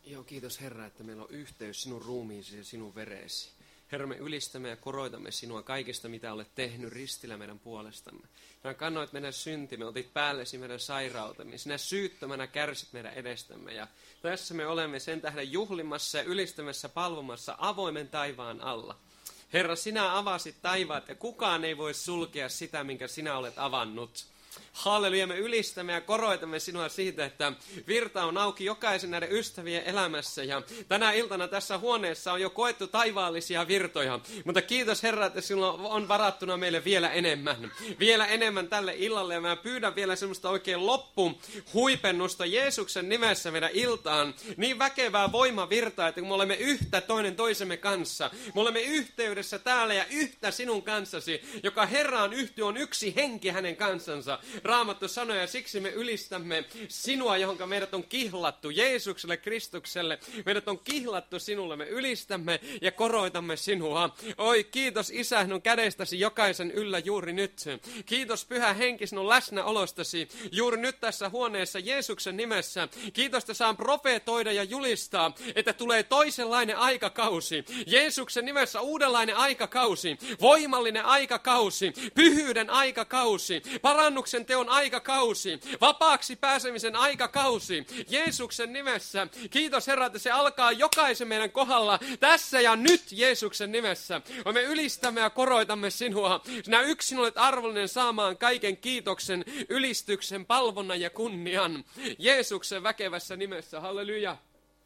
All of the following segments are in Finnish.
Joo, kiitos Herra, että meillä on yhteys sinun ruumiisi ja sinun vereesi. Herra, me ylistämme ja koroitamme sinua kaikista, mitä olet tehnyt ristillä meidän puolestamme. Sinä kannoit meidän syntimme, otit päällesi meidän sairautemme. Sinä syyttömänä kärsit meidän edestämme. Ja tässä me olemme sen tähden juhlimassa ja ylistämässä palvomassa avoimen taivaan alla. Herra, sinä avasit taivaat ja kukaan ei voi sulkea sitä, minkä sinä olet avannut. Halleluja, me ylistämme ja koroitamme sinua siitä, että virta on auki jokaisen näiden ystävien elämässä. Ja tänä iltana tässä huoneessa on jo koettu taivaallisia virtoja. Mutta kiitos Herra, että sinulla on varattuna meille vielä enemmän. Vielä enemmän tälle illalle. Ja mä pyydän vielä semmoista oikein loppuhuipennusta Jeesuksen nimessä meidän iltaan. Niin väkevää voimavirtaa, että kun me olemme yhtä toinen toisemme kanssa. Me olemme yhteydessä täällä ja yhtä sinun kanssasi, joka Herraan yhtyy on yksi henki hänen kansansa. Raamattu sanoo, ja siksi me ylistämme sinua, johonka meidät on kihlattu, Jeesukselle, Kristukselle. Meidät on kihlattu sinulle, me ylistämme ja koroitamme sinua. Oi, kiitos Isä sinun kädestäsi jokaisen yllä juuri nyt. Kiitos Pyhä Henki sinun läsnäolostasi juuri nyt tässä huoneessa Jeesuksen nimessä. Kiitos, että saan profeetoida ja julistaa, että tulee toisenlainen aikakausi. Jeesuksen nimessä uudenlainen aikakausi, voimallinen aikakausi, pyhyyden aikakausi, parannuksen teon aikakausi, vapaaksi pääsemisen aikakausi, Jeesuksen nimessä. Kiitos Herra, että se alkaa jokaisen meidän kohdalla tässä ja nyt Jeesuksen nimessä. Me ylistämme ja koroitamme sinua. Sinä yksin olet arvollinen saamaan kaiken kiitoksen, ylistyksen, palvonnan ja kunnian. Jeesuksen väkevässä nimessä. Halleluja.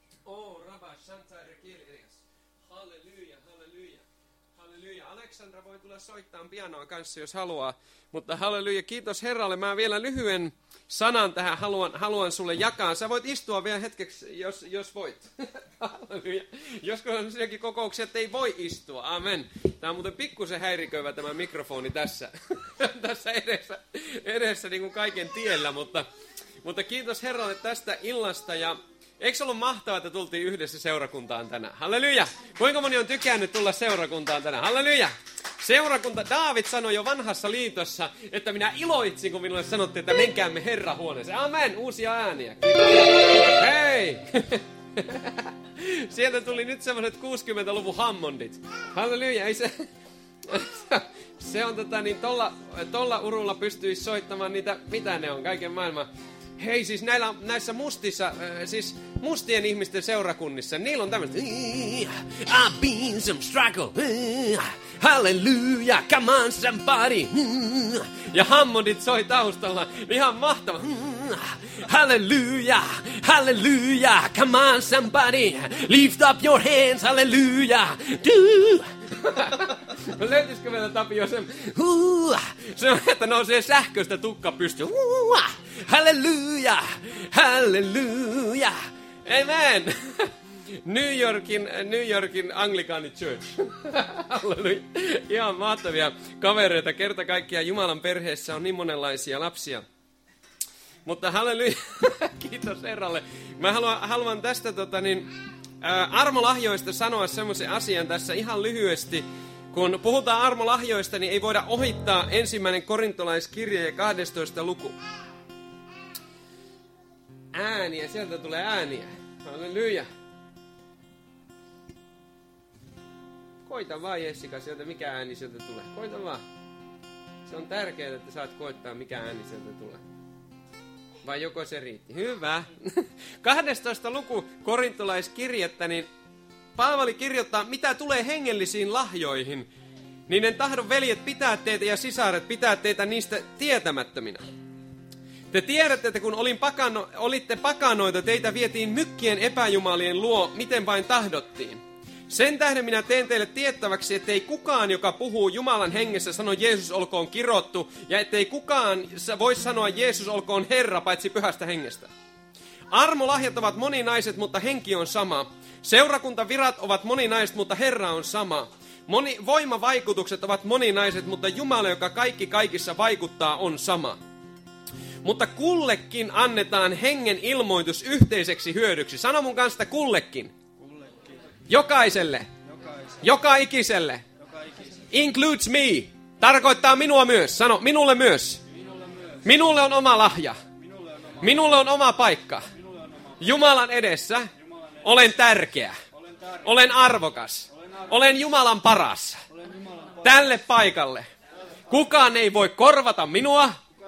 Halleluja, halleluja, halleluja. Aleksandra voi tulla soittamaan pianoa kanssa, jos haluaa. Mutta halleluja, kiitos Herralle. Mä vielä lyhyen sanan tähän haluan sulle jakaa. Sä voit istua vielä hetkeksi, jos voit. Halleluja. Joskus on sellaisiakin kokouksia, että ei voi istua. Amen. Tämä on muuten pikkusen häiriköivä tämä mikrofoni tässä, tässä edessä niin kuin kaiken tiellä. Mutta kiitos Herralle tästä illasta ja eikö se ollut mahtavaa, että tultiin yhdessä seurakuntaan tänään? Halleluja! Kuinka moni on tykännyt tulla seurakuntaan tänään? Halleluja! Seurakunta, Daavid sanoi jo vanhassa liitossa, että minä iloitsin, kun minulle sanottiin, että menkäämme Herran huoneeseen. Amen! Uusia ääniä. Kiitos. Hei! Sieltä tuli nyt semmoiset 60-luvun Hammondit. Halleluja! Ei se... Se on tolla urulla pystyisi soittamaan niitä, mitä ne on, kaiken maailman. Hei, siis näissä mustien ihmisten seurakunnissa, niillä on tämmöistä I've been some struggle, hallelujah, come on somebody. Ja Hammondit soi taustalla, ihan mahtava. Hallelujah, hallelujah, come on somebody, lift up your hands, hallelujah. Löytyisikö meillä Tapio se, että nousee sähköistä tukka pystyyn. Hallelujah, hallelujah, amen. New Yorkin Anglican Church. Halleluja. Ihan mahtavia kavereita. Kerta kaikkiaan Jumalan perheessä on niin monenlaisia lapsia. Mutta halleluja. Kiitos Herralle. Mä haluan tästä armolahjoista sanoa semmoisen asian tässä ihan lyhyesti. Kun puhutaan armolahjoista, niin ei voida ohittaa 1. korintolaiskirja ja 12. luku. Ääniä, sieltä tulee ääniä. Halleluja. Koita vaan Jessica sieltä, mikä ääni sieltä tulee. Koita vaan. Se on tärkeää, että saat koittaa, mikä ääni sieltä tulee. Vai joko se riitti? Hyvä. 12. luku korintolaiskirjettä, niin Paavali kirjoittaa, mitä tulee hengellisiin lahjoihin, niin en tahdon veljet pitää teitä ja sisaret pitää teitä niistä tietämättöminä. Te tiedätte, että kun olitte pakanoita, teitä vietiin mykkien epäjumalien luo, miten vain tahdottiin. Sen tähden minä teen teille tiettäväksi, ettei kukaan, joka puhuu Jumalan hengessä, sano Jeesus olkoon kirottu, ja ettei kukaan voi sanoa Jeesus olkoon Herra, paitsi Pyhästä Hengestä. Armolahjat ovat moninaiset, mutta henki on sama. Seurakuntavirat ovat moninaiset, mutta Herra on sama. Voimavaikutukset ovat moninaiset, mutta Jumala, joka kaikki kaikissa vaikuttaa, on sama. Mutta kullekin annetaan hengen ilmoitus yhteiseksi hyödyksi. Sano mun kanssa kullekin. Jokaiselle. Joka ikiselle. Includes me. Tarkoittaa minua myös. Sano minulle myös. Minulle on oma lahja. Minulle on oma paikka. Jumalan edessä Olen tärkeä. Olen arvokas. Olen Jumalan paras. Tälle paikalle. Kukaan ei voi korvata minua.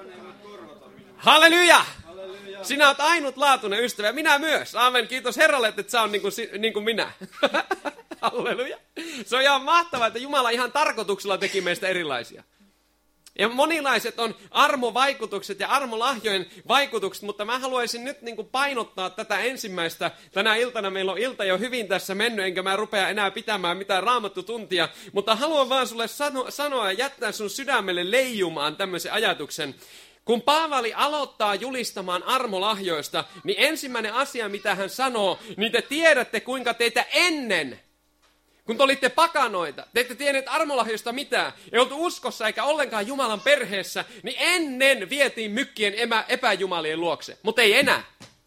Halleluja! Sinä olet ainutlaatuinen ystävä. Minä myös. Aamen. Kiitos Herralle, että sä on niin kuin minä. Halleluja. Se on ihan mahtavaa, että Jumala ihan tarkoituksella teki meistä erilaisia. Ja monilaiset on armovaikutukset ja armolahjojen vaikutukset, mutta mä haluaisin nyt niin kuin painottaa tätä ensimmäistä. Tänä iltana meillä on ilta jo hyvin tässä mennyt, enkä mä rupea enää pitämään mitään raamattutuntia, mutta haluan vaan sulle sanoa ja jättää sun sydämelle leijumaan tämmöisen ajatuksen. Kun Paavali aloittaa julistamaan armolahjoista, niin ensimmäinen asia, mitä hän sanoo, niin te tiedätte, kuinka teitä ennen, kun te olitte pakanoita, te ette tienneet armolahjoista mitään, ei oltu uskossa eikä ollenkaan Jumalan perheessä, niin ennen vietiin mykkien epäjumalien luokse, mutta ei enää.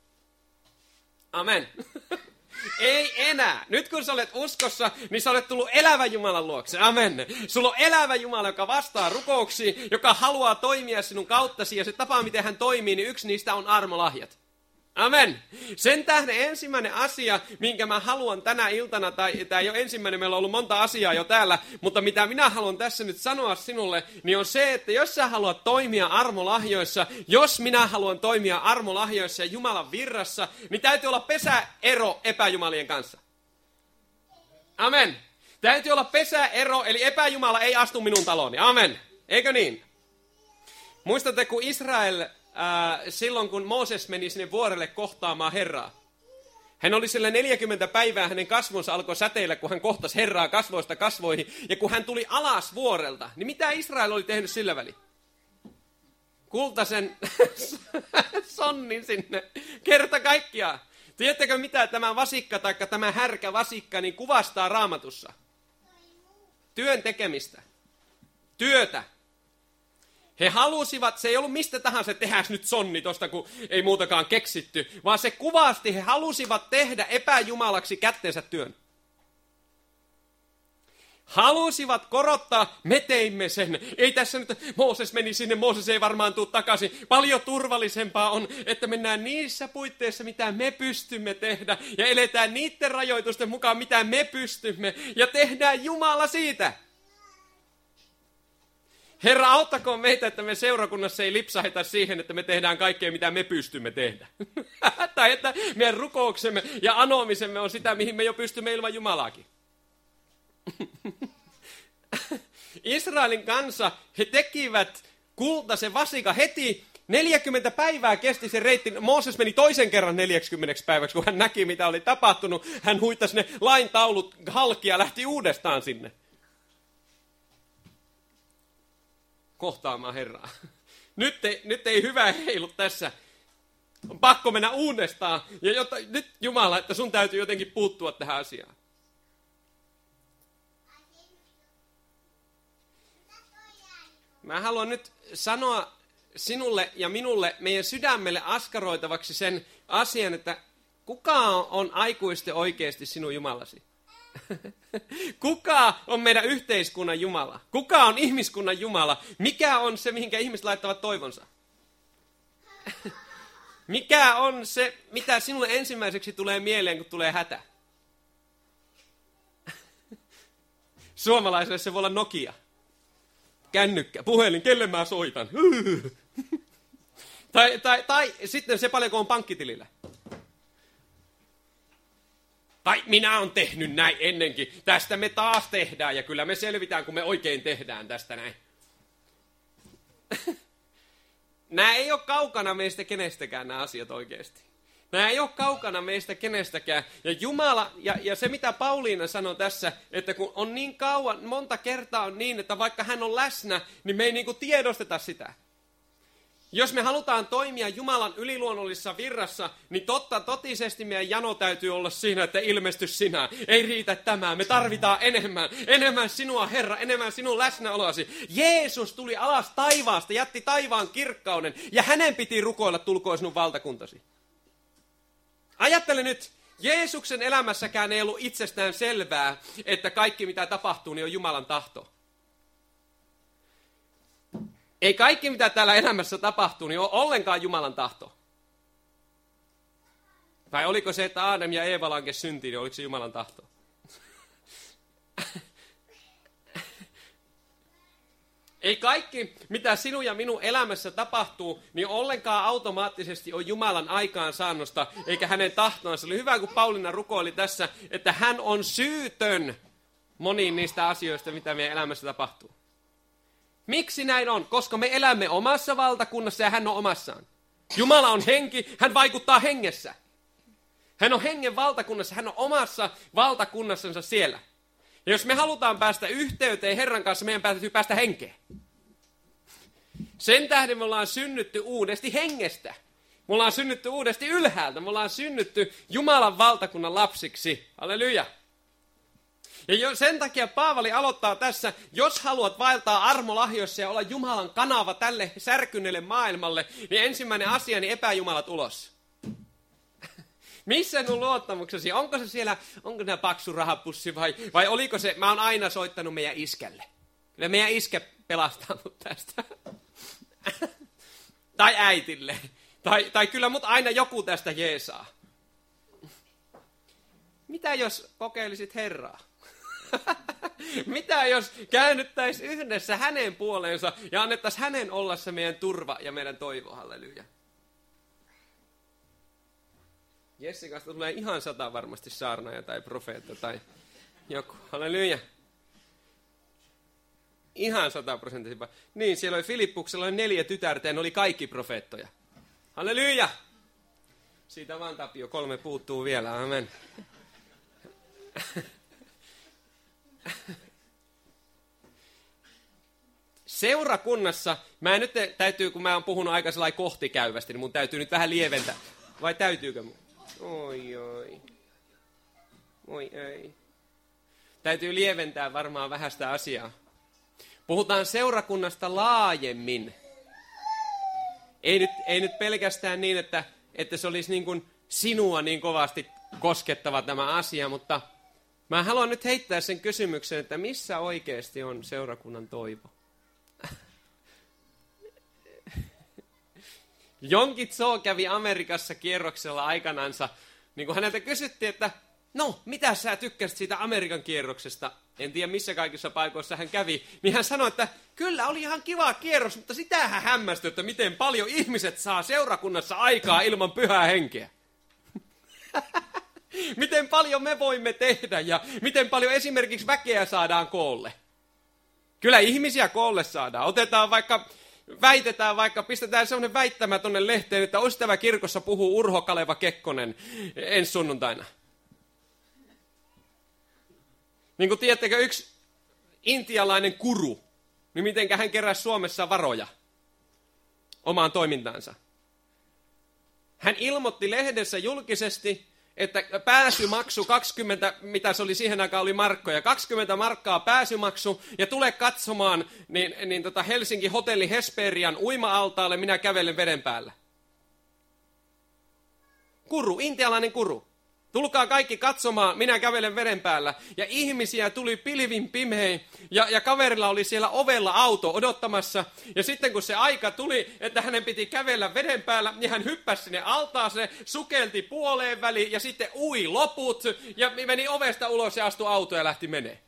Amen. Ei enää. Nyt kun sä olet uskossa, niin sä olet tullut elävän Jumalan luokse. Amen. Sulla on elävä Jumala, joka vastaa rukouksiin, joka haluaa toimia sinun kauttasi, ja se tapa, miten hän toimii, niin yksi niistä on armolahjat. Amen. Sen tähden ensimmäinen asia, minkä mä haluan tänä iltana, tai tämä ei ole ensimmäinen, meillä on ollut monta asiaa jo täällä, mutta mitä minä haluan tässä nyt sanoa sinulle, niin on se, että jos sä haluat toimia armolahjoissa, jos minä haluan toimia armolahjoissa ja Jumalan virrassa, niin täytyy olla pesäero epäjumalien kanssa. Amen. Täytyy olla pesäero, eli epäjumala ei astu minun talooni. Amen. Eikö niin? Muistatte, kun Israel... silloin kun Mooses meni sinne vuorelle kohtaamaan Herraa. Hän oli siellä 40 päivää, hänen kasvonsa alkoi säteillä, kun hän kohtasi Herraa kasvoista kasvoihin. Ja kun hän tuli alas vuorelta, niin mitä Israel oli tehnyt sillä väliin? Kultaisen sonnin sinne, kerta kaikkiaan. Tiedättekö mitä tämä vasikka tai tämä härkä vasikka niin kuvastaa Raamatussa? Työn tekemistä. Työtä. He halusivat, se ei ollut mistä tahansa, että tehdään nyt sonni tosta, kun ei muutakaan keksitty, vaan se kuvasti, he halusivat tehdä epäjumalaksi kättensä työn. Halusivat korottaa, me teimme sen. Ei tässä nyt, Mooses meni sinne, Mooses ei varmaan tule takaisin. Paljon turvallisempaa on, että mennään niissä puitteissa, mitä me pystymme tehdä, ja eletään niiden rajoitusten mukaan, mitä me pystymme, ja tehdään Jumala siitä. Herra, auttakoon meitä, että me seurakunnassa ei lipsaheta siihen, että me tehdään kaikkea, mitä me pystymme tehdä. Tai että meidän rukouksemme ja anomisemme on sitä, mihin me jo pystymme ilman Jumalaakin. Israelin kansa, he tekivät kultaisen vasikan heti. 40 päivää kesti se reitti. Mooses meni toisen kerran 40 päiväksi, kun hän näki, mitä oli tapahtunut. Hän huittasi ne laintaulut halki ja lähti uudestaan sinne kohtaamaan Herraa. Nyt ei hyvä heilu tässä. On pakko mennä uudestaan. Ja nyt Jumala, että sun täytyy jotenkin puuttua tähän asiaan. Mä haluan nyt sanoa sinulle ja minulle, meidän sydämelle askaroitavaksi sen asian, että kuka on aikuisten oikeasti sinun Jumalasi? Kuka on meidän yhteiskunnan Jumala? Kuka on ihmiskunnan Jumala? Mikä on se, mihinkä ihmiset laittavat toivonsa? Mikä on se, mitä sinulle ensimmäiseksi tulee mieleen, kun tulee hätä? Suomalaiselle se voi olla Nokia. Kännykkä, puhelin, kelle mä soitan? tai sitten se paljonko on pankkitilillä. Tai minä olen tehnyt näin ennenkin. Tästä me taas tehdään ja kyllä me selvitään, kun me oikein tehdään tästä näin. Nämä ei ole kaukana meistä kenestäkään nämä asiat oikeasti. Nämä ei ole kaukana meistä kenestäkään. Ja Jumala, ja se mitä Pauliina sanoi tässä, että kun on niin kauan, monta kertaa on niin, että vaikka hän on läsnä, niin me ei niinku tiedosteta sitä. Jos me halutaan toimia Jumalan yliluonnollisessa virrassa, niin totisesti meidän jano täytyy olla siinä, että ilmesty sinä. Ei riitä tämä, me tarvitaan enemmän sinua Herra, enemmän sinun läsnäoloasi. Jeesus tuli alas taivaasta, jätti taivaan kirkkauden ja hänen piti rukoilla, tulkoon sinun valtakuntasi. Ajattele nyt, Jeesuksen elämässäkään ei ollut itsestään selvää, että kaikki mitä tapahtuu, niin on Jumalan tahto. Ei kaikki mitä täällä elämässä tapahtuu, niin ole ollenkaan Jumalan tahto. Tai oliko se, että Aadam ja Eeva lankesi syntiin, niin oliko se Jumalan tahto? Ei kaikki, mitä sinun ja minun elämässä tapahtuu, niin ollenkaan automaattisesti on Jumalan aikaansaannosta, eikä hänen tahtoansa. Se oli hyvä, kun Pauliina rukoili tässä, että hän on syytön moniin niistä asioista, mitä meidän elämässä tapahtuu. Miksi näin on? Koska me elämme omassa valtakunnassa ja hän on omassaan. Jumala on henki, hän vaikuttaa hengessä. Hän on hengen valtakunnassa, hän on omassa valtakunnassansa siellä. Ja jos me halutaan päästä yhteyteen Herran kanssa, meidän täytyy päästä henkeen. Sen tähden me ollaan synnytty uudesti hengestä. Me ollaan synnytty uudesti ylhäältä. Me ollaan synnytty Jumalan valtakunnan lapsiksi. Halleluja. Ja sen takia Paavali aloittaa tässä, jos haluat vaeltaa armolahjoissa ja olla Jumalan kanava tälle särkyneelle maailmalle, niin ensimmäinen asia, niin epäjumalat ulos. Missä on luottamuksesi? Onko se siellä, onko se paksu rahapussi vai oliko se, mä oon aina soittanut meidän iskälle. Kyllä meidän iskä pelastaa mut tästä. Tai äitille. Tai kyllä mut aina joku tästä jeesaa. Mitä jos kokeilisit Herraa? Mitä jos käännyttäisiin yhdessä hänen puoleensa ja annettaisiin hänen olla se meidän turva ja meidän toivo, halleluja.Jessikasta tulee ihan 100 varmasti saarnaaja tai profeetta tai joku, halleluja. Ihan 100%. Niin, siellä oli Filippuksella oli 4 tytärtä ja ne oli kaikki profeettoja. Halleluja! Siitä vaan Tapio, 3 puuttuu vielä, amen. Seurakunnassa, mä nyt täytyy, kun mä oon puhunut aika sellainen kohtikäyvästi, niin mun täytyy nyt vähän lieventää. Vai täytyykö mun? Oi ei. Täytyy lieventää varmaan vähän sitä asiaa. Puhutaan seurakunnasta laajemmin. Ei nyt pelkästään niin, että se olisi niin kuin sinua niin kovasti koskettava tämä asia, mutta mä haluan nyt heittää sen kysymyksen, että missä oikeasti on seurakunnan toivo? Jonkin Tso kävi Amerikassa kierroksella aikanansa, niin kun häneltä kysyttiin, että no, mitä sä tykkäsit siitä Amerikan kierroksesta? En tiedä, missä kaikissa paikoissa hän kävi. Niin hän sanoi, että kyllä oli ihan kiva kierros, mutta sitähän hämmästyi, että miten paljon ihmiset saa seurakunnassa aikaa ilman pyhää henkeä. Miten paljon me voimme tehdä ja miten paljon esimerkiksi väkeä saadaan koolle. Kyllä ihmisiä koolle saadaan. Väitetään vaikka, pistetään sellainen väittämä tuonne lehteen, että Ystävä kirkossa puhuu Urho Kaleva Kekkonen ensi sunnuntaina. Niin kuin tiedättekö, yksi intialainen kuru, niin mitenkä hän keräsi Suomessa varoja omaan toimintaansa. Hän ilmoitti lehdessä julkisesti, että pääsymaksu 20, mitä se oli siihen aikaan, oli markkoja. 20 markkaa pääsymaksu ja tule katsomaan Helsinki hotelli Hesperian uima-altaalle, minä kävelen veden päällä. Kuru, intialainen kuru. Tulkaa kaikki katsomaan, minä kävelen veden päällä. Ja ihmisiä tuli pilvin pimein ja kaverilla oli siellä ovella auto odottamassa. Ja sitten kun se aika tuli, että hänen piti kävellä veden päällä, niin hän hyppäsi sinne altaaseen, sukelti puoleen väliin ja sitten ui loput. Ja meni ovesta ulos ja astui autoon ja lähti menee.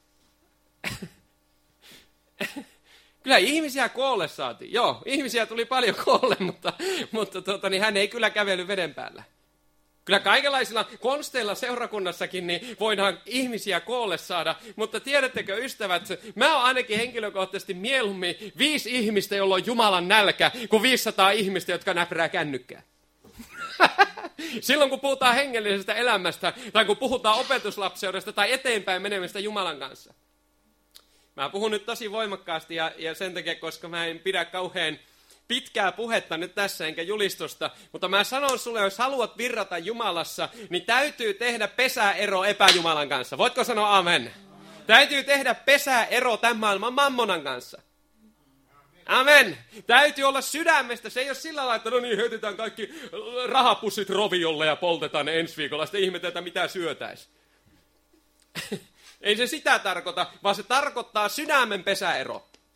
Kyllä ihmisiä koolle saatiin. Joo, ihmisiä tuli paljon koolle, mutta hän ei kyllä kävellyt veden päällä. Kyllä kaikenlaisilla konsteilla seurakunnassakin niin voidaan ihmisiä koolle saada, mutta tiedättekö ystävät, mä oon ainakin henkilökohtaisesti mieluummin 5 ihmistä, jolla on Jumalan nälkä, kuin 500 ihmistä, jotka näprää kännykkää. Silloin kun puhutaan hengellisestä elämästä, tai kun puhutaan opetuslapseudesta tai eteenpäin menemistä Jumalan kanssa. Mä puhun nyt tosi voimakkaasti ja sen takia, koska mä en pidä kauhean pitkää puhetta nyt tässä, enkä julistusta, mutta mä sanon sulle, jos haluat virrata Jumalassa, niin täytyy tehdä pesäero epäjumalan kanssa. Voitko sanoa amen? Täytyy tehdä pesäero tämän maailman mammonan kanssa. Amen. Täytyy olla sydämestä. Se ei ole sillä lailla, että no niin, heitetään kaikki rahapussit roviolle ja poltetaan ne ensi viikolla. Sitten ihmetellään, mitä syötäisi. Ei se sitä tarkoita, vaan se tarkoittaa sydämen pesäero.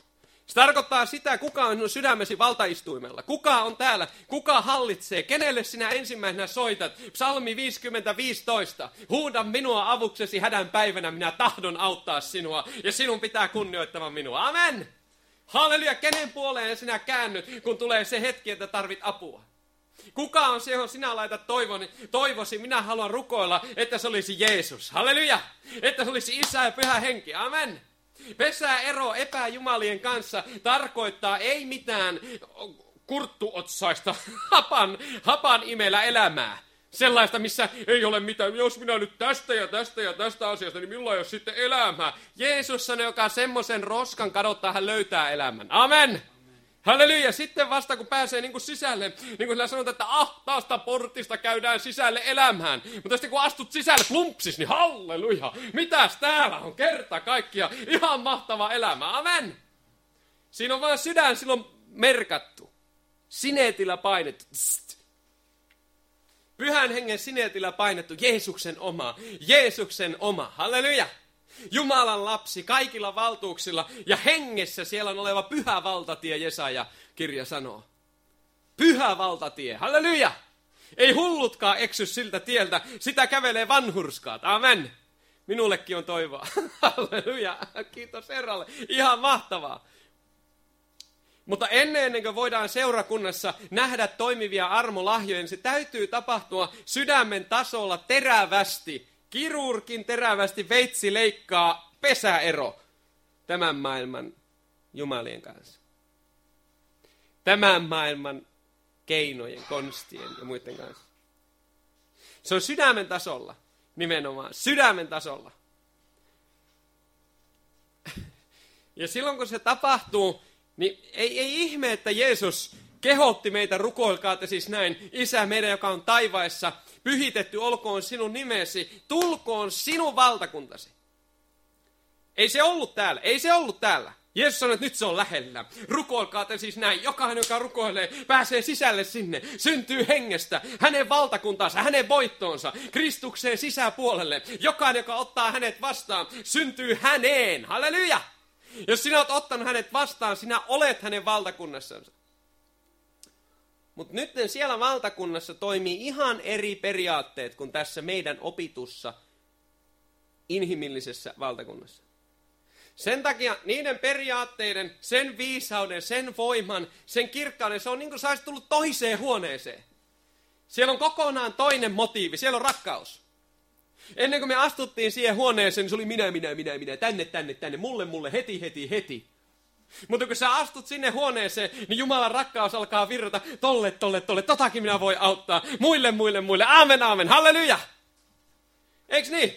Se tarkoittaa sitä, kuka on sinun sydämesi valtaistuimella. Kuka on täällä? Kuka hallitsee? Kenelle sinä ensimmäisenä soitat? Psalmi 50:15. Huuda minua avuksesi hädän päivänä, minä tahdon auttaa sinua. Ja sinun pitää kunnioittava minua. Amen! Halleluja! Kenen puoleen sinä käännyt, kun tulee se hetki, että tarvit apua? Kuka on se, johon sinä laitat toivosi? Minä haluan rukoilla, että se olisi Jeesus. Halleluja! Että se olisi Isä ja Pyhä Henki. Amen! Pesää ero epäjumalien kanssa tarkoittaa ei mitään kurttuotsaista hapan imellä elämää. Sellaista, missä ei ole mitään, jos minä nyt tästä ja tästä ja tästä asiasta, niin milloin ei ole sitten elämää. Jeesus sanoi, joka semmoisen roskan kadottaa, hän löytää elämän. Amen! Halleluja! Sitten vasta kun pääsee niin kuin sisälle, niin kuin sillä sanotaan, että ahtaasta portista käydään sisälle elämään. Mutta sitten kun astut sisälle plumpsis, niin halleluja! Mitäs täällä on kerta kaikkia? Ihan mahtava elämä. Amen! Siinä on vaan sydän silloin merkattu. Sineetillä painettu. Pyhän hengen sineetillä painettu. Jeesuksen oma. Jeesuksen oma. Halleluja! Jumalan lapsi kaikilla valtuuksilla ja hengessä siellä on oleva pyhä valtatie, Jesaja kirja sanoo. Pyhä valtatie, halleluja! Ei hullutkaan eksy siltä tieltä, sitä kävelee vanhurskaat, amen. Minullekin on toivoa, halleluja, kiitos Herralle, ihan mahtavaa. Mutta ennen kuin voidaan seurakunnassa nähdä toimivia armolahjoja, niin se täytyy tapahtua sydämen tasolla terävästi. Kirurgin terävästi veitsi leikkaa pesäero tämän maailman jumalien kanssa. Tämän maailman keinojen, konstien ja muiden kanssa. Se on sydämen tasolla, nimenomaan sydämen tasolla. Ja silloin kun se tapahtuu, niin ei ihme, että Jeesus kehotti meitä, rukoilkaa te siis näin, Isä meidän, joka on taivaissa, pyhitetty olkoon sinun nimesi, tulkoon sinun valtakuntasi. Ei se ollut täällä, ei se ollut täällä. Jeesus sanoi, että nyt se on lähellä. Rukoilkaa te siis näin, jokainen, joka rukoilee, pääsee sisälle sinne, syntyy hengestä, hänen valtakuntansa, hänen voittoonsa, Kristukseen sisäpuolelle. Jokainen, joka ottaa hänet vastaan, syntyy häneen. Halleluja! Jos sinä olet ottanut hänet vastaan, sinä olet hänen valtakunnassansa. Mutta nyt siellä valtakunnassa toimii ihan eri periaatteet kuin tässä meidän opitussa inhimillisessä valtakunnassa. Sen takia niiden periaatteiden, sen viisauden, sen voiman, sen kirkkauden, se on niin kuin sä olisit tullut toiseen huoneeseen. Siellä on kokonaan toinen motiivi, siellä on rakkaus. Ennen kuin me astuttiin siihen huoneeseen, niin se oli minä, tänne, mulle, heti. Mutta kun sä astut sinne huoneeseen, niin Jumalan rakkaus alkaa virrata, tolle, totakin minä voi auttaa, muille, aamen, halleluja! Eiks niin?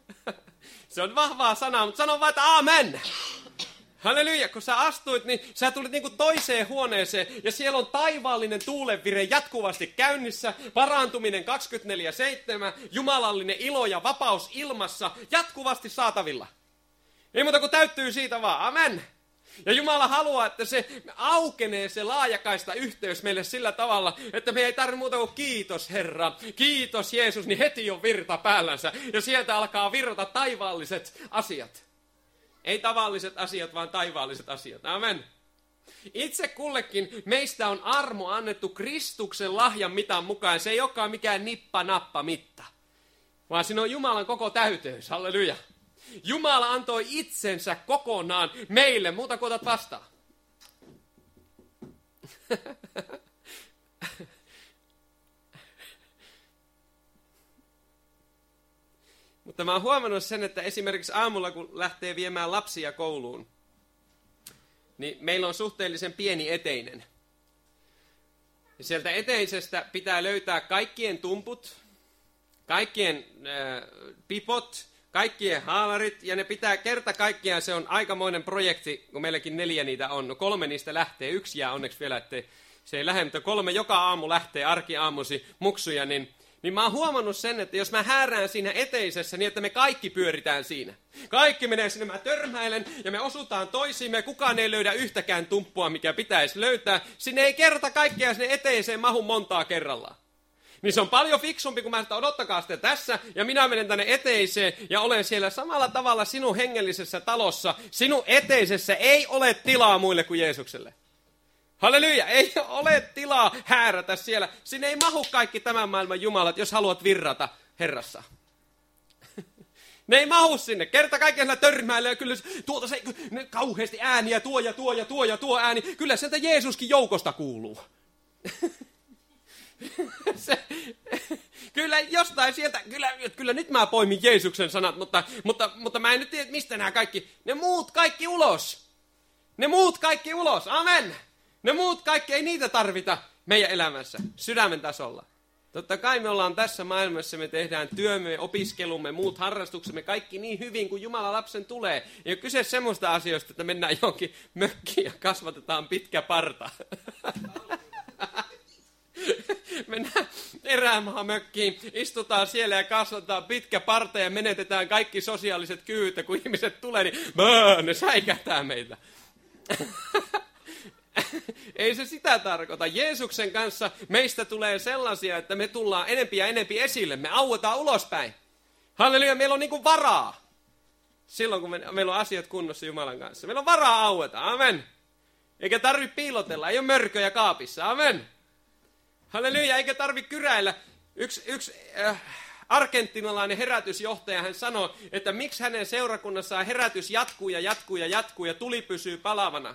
Se on vahvaa sanaa, mutta sano vaan, että aamen! Halleluja, kun sä astuit, niin sä tulit niin kuin toiseen huoneeseen, ja siellä on taivaallinen tuulenvire jatkuvasti käynnissä, parantuminen 24/7, jumalallinen ilo ja vapaus ilmassa, jatkuvasti saatavilla. Ei muuta kuin täyttyy siitä vaan, amen! Ja Jumala haluaa, että se aukenee se laajakaista yhteys meille sillä tavalla, että me ei tarvitse muuta kuin kiitos Herra, kiitos Jeesus, niin heti on virta päällänsä. Ja sieltä alkaa virrata taivaalliset asiat. Ei tavalliset asiat, vaan taivaalliset asiat. Amen. Itse kullekin meistä on armo annettu Kristuksen lahjan mitan mukaan. Se ei olekaan mikään nippa-nappa mitta, vaan siinä on Jumalan koko täyteys. Halleluja. Jumala antoi itsensä kokonaan meille, muuta kuin otat vastaan. Mutta mä oon huomannut sen, että esimerkiksi aamulla, kun lähtee viemään lapsia kouluun, niin meillä on suhteellisen pieni eteinen. Ja sieltä eteisestä pitää löytää kaikkien tumput, kaikkien pipot, kaikkien haalarit, ja ne pitää kerta kaikkiaan, se on aikamoinen projekti, kun meilläkin 4 niitä on. No 3 niistä lähtee, 1 jää onneksi vielä, että se ei lähde, mutta 3 joka aamu lähtee, arkiaamusi muksuja, niin mä oon huomannut sen, että jos mä häärään siinä eteisessä, niin että me kaikki pyöritään siinä. Kaikki menee sinne, mä törmäilen, ja me osutaan toisiimme, kukaan ei löydä yhtäkään tumppua, mikä pitäisi löytää. Sinne ei kerta kaikkiaan sinne eteiseen mahu montaa kerrallaan. Niin se on paljon fiksumpi, kun mä sanon, odottakaa sitten tässä, ja minä menen tänne eteiseen, ja olen siellä samalla tavalla sinun hengellisessä talossa. Sinun eteisessä ei ole tilaa muille kuin Jeesukselle. Halleluja, ei ole tilaa häärätä siellä. Sinne ei mahu kaikki tämän maailman jumalat, jos haluat virrata Herrassa. Ne ei mahu sinne. Kerta kaikkiaan törmäilee, kyllä tuolta se kauheasti ääniä, tuo ja tuo ja tuo ja tuo ääni. Kyllä sieltä Jeesuskin joukosta kuuluu. Kyllä jostain sieltä, kyllä nyt mä poimin Jeesuksen sanat, mutta mä en nyt tiedä, mistä nämä kaikki, ne muut kaikki ulos. Ne muut kaikki ulos, amen. Ne muut kaikki, ei niitä tarvita meidän elämässä, sydämen tasolla. Totta kai me ollaan tässä maailmassa, me tehdään työmme, opiskelumme, muut harrastuksemme, kaikki niin hyvin kuin Jumalan lapsen tulee. Ei ole kyse semmoista asioista, että mennään johonkin mökkiin ja kasvatetaan pitkä parta. Mennään erämaamökkiin, istutaan siellä ja kasvatetaan pitkä parta ja menetetään kaikki sosiaaliset kyvyt, ja kun ihmiset tulee, niin ne säikähtää meitä. Ei se sitä tarkoita. Jeesuksen kanssa meistä tulee sellaisia, että me tullaan enempi ja enempi esille. Me auetaan ulospäin. Halleluja, meillä on niin kuin varaa. Silloin, kun meillä on asiat kunnossa Jumalan kanssa. Meillä on varaa aueta. Amen. Eikä tarvitse piilotella. Ei ole mörköjä kaapissa. Amen. Halleluja, eikä tarvitse kyräillä. Yksi argentinalainen herätysjohtaja, hän sanoi, että miksi hänen seurakunnassaan herätys jatkuu ja jatkuu ja jatkuu ja tuli pysyy palavana.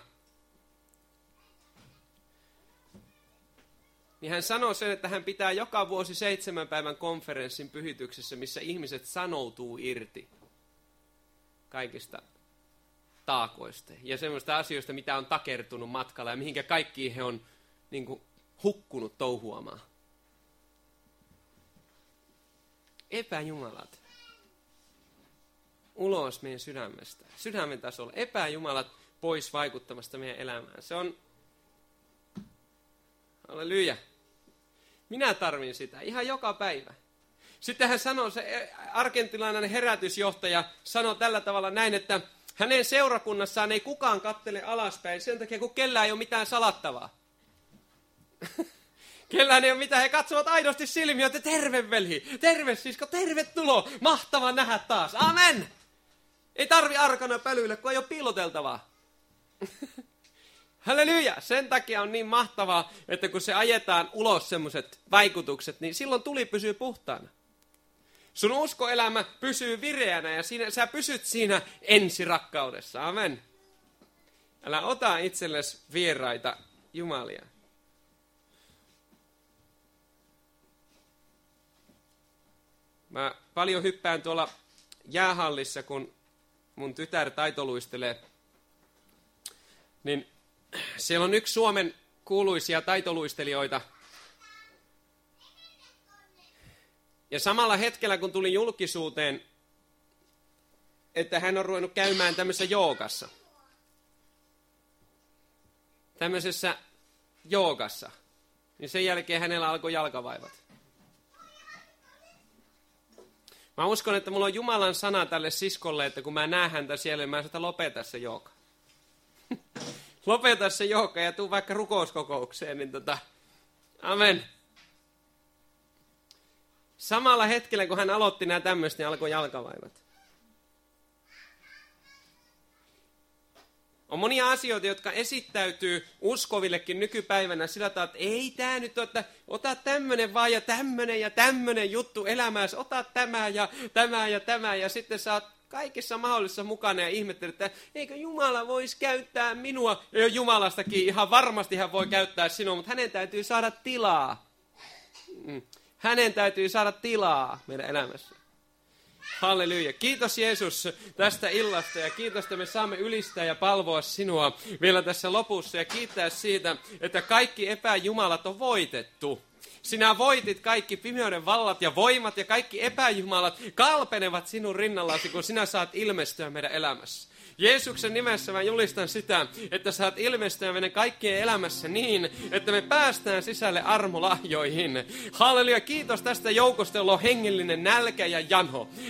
Niin hän sanoi sen, että hän pitää joka vuosi 7 päivän konferenssin pyhityksessä, missä ihmiset sanoutuu irti kaikista taakoista ja semmoista asioista, mitä on takertunut matkalla ja mihinkä kaikkiin he on niin kuin hukkunut touhuamaan. Epäjumalat. Ulos meidän sydämestä. Sydämen tasolla. Epäjumalat pois vaikuttamasta meidän elämään. Se on... Halleluja. Minä tarvin sitä ihan joka päivä. Sitten hän sanoi, se argentinalainen herätysjohtaja sanoi tällä tavalla näin, että hänen seurakunnassaan ei kukaan kattele alaspäin sen takia, kun kellään ei ole mitään salattavaa. Kellään ei ole mitään, he katsovat aidosti silmiä, että terve velhi, terve sisko, tervetuloa, mahtava nähdä taas, amen. Ei tarvi arkana pölyille, kun ei ole piiloteltavaa. Halleluja! Sen takia on niin mahtavaa, että kun se ajetaan ulos semmoiset vaikutukset, niin silloin tuli pysyy puhtaana. Sun uskoelämä pysyy vireänä ja sä pysyt siinä ensirakkaudessa. Amen. Älä ota itsellesi vieraita jumalia. Mä paljon hyppään tuolla jäähallissa, kun mun tytär taitoluistelee, niin siellä on yksi Suomen kuuluisia taitoluistelijoita. Ja samalla hetkellä, kun tuli julkisuuteen, että hän on ruvennut käymään tämmöisessä joogassa. Tämmöisessä joogassa. Niin sen jälkeen hänellä alkoi jalkavaivat. Mä uskon, että mulla on Jumalan sana tälle siskolle, että kun mä näen häntä siellä, mä saatan lopeta se jooga. Lopeta se jooga ja tuu vaikka rukouskokoukseen, niin amen. Samalla hetkellä, kun hän aloitti nämä tämmöistä, niin alkoi jalkavaivat. On monia asioita, jotka esittäytyy uskovillekin nykypäivänä sillä tavalla, että ei tämä nyt ole, että ota tämmöinen vaan ja tämmöinen juttu elämääsi, ota tämä ja tämä ja tämä ja sitten sä oot kaikissa mahdollisissa mukana ja ihmettelet, että eikö Jumala voisi käyttää minua. Ja Jumalastakin ihan varmasti hän voi käyttää sinua, mutta hänen täytyy saada tilaa. Hänen täytyy saada tilaa meidän elämässä. Halleluja. Kiitos Jeesus tästä illasta ja kiitos, että me saamme ylistää ja palvoa sinua vielä tässä lopussa ja kiittää siitä, että kaikki epäjumalat on voitettu. Sinä voitit kaikki pimeyden vallat ja voimat ja kaikki epäjumalat kalpenevat sinun rinnallasi, kun sinä saat ilmestyä meidän elämässä. Jeesuksen nimessä mä julistan sitä, että saat ilmestyä meidän kaikkien elämässä niin, että me päästään sisälle armolahjoihin. Halleluja, kiitos tästä joukosta, jolla on hengellinen nälkä ja jano.